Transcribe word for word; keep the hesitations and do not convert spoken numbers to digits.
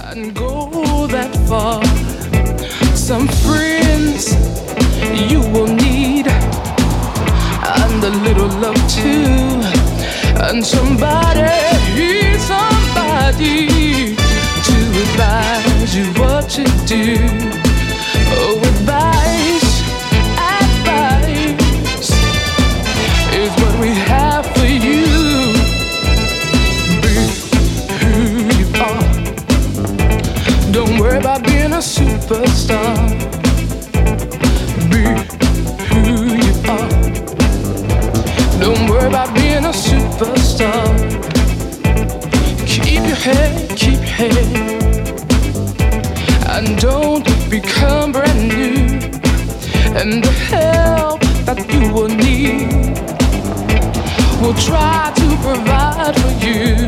and go that far. Some friends you will need, and a little love too, and somebody, somebody to advise you what to do. Oh, advice, advice is what we have for you. Be who you are. Don't worry about being a superstar. Be who you are. Don't worry about being a superstar. Keep your head, keep your head, and don't become brand new. And the help that you will need, we'll try to provide for you.